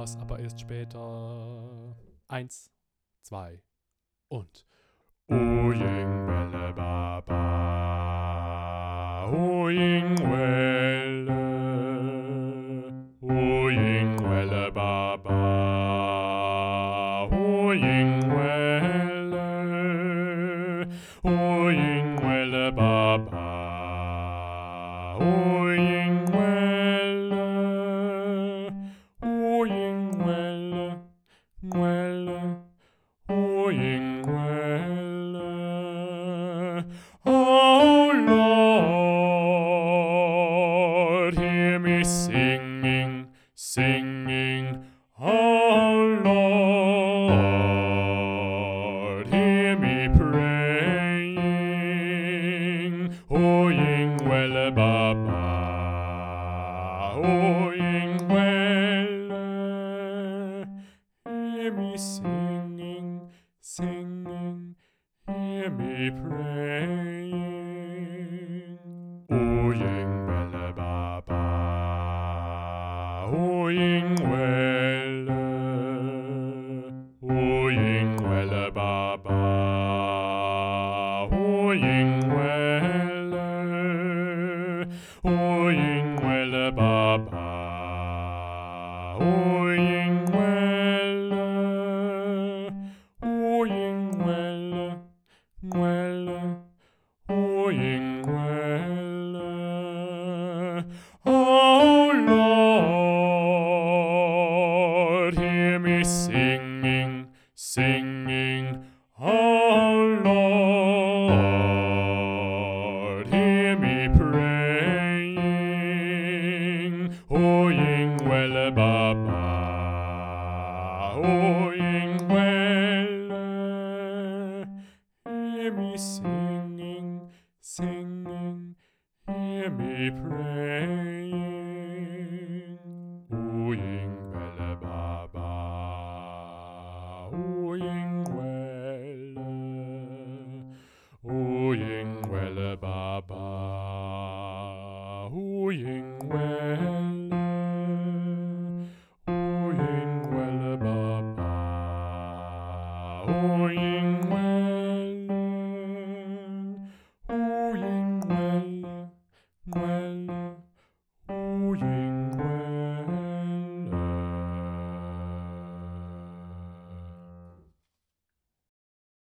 das aber erst später. 1, 2 und. Oying Welle Baba, Oying Welle, Oying Welle Baba, Oying Welle, Oying Welle Baba, Oying Welle, Oying Welle, Welle, Oying Welle. Oh Lord, hear me singing, singing. Oh Lord, hear me praying. Oying Welle Baba, Oying Welle, hear me singing, singing. Hear me praying. Oying Welle Baba, Oying Welle, Oying Welle Baba, Oying Welle, Oying Welle Baba, Oying Welle, Oying Welle. Welle, Oying Welle. Oh Lord, hear me singing, singing. Oh Lord, hear me praying. Oying Welle Baba, Oying Welle. Hear me singing, singing, hear me praying.